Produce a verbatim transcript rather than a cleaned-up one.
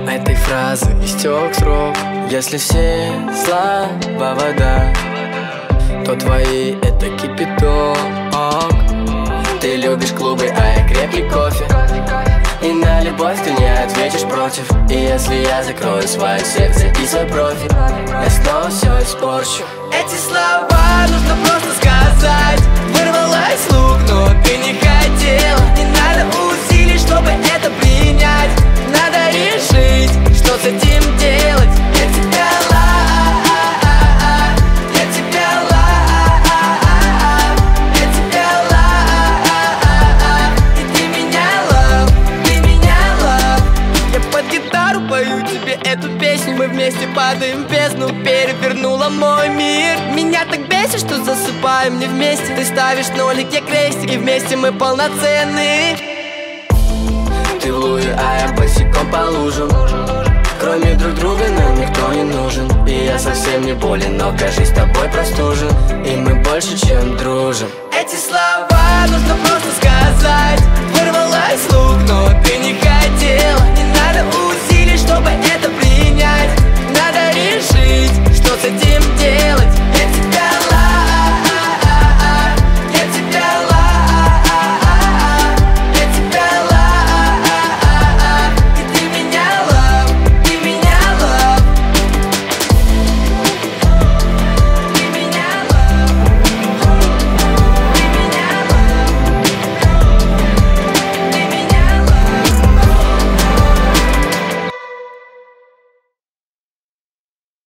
этой фразы истек срок. Если все слова вода, то твои это кипяток. Ты любишь клубы, а я крепкий кофе. И на любовь ты не ответишь против. И если я закрою свое сердце и свой профиль, я снова все испорчу. Эти слова нужно просто сказать. Вырвалась с рук, но ты не хотела. Не надо усилий, чтобы это принять. Надо решить, что с этим делать. Я тебя love, я тебя love, я тебя love, и ты меня love, ты меня love. Я под гитару пою тебе эту песню. Мы вместе падаем в бездну, перевернула мой мир. Меня так бесит, что засыпаем не вместе. Ты ставишь нолик, я крестик, и вместе мы полноценны. Ты в луже, а я босиком по лужам. Кроме друг друга нам никто не нужен. И я совсем не болен, но, кажись, с тобой простужен. И мы больше, чем дружим. Эти слова нужно просто сказать. Вырвалась с рук, но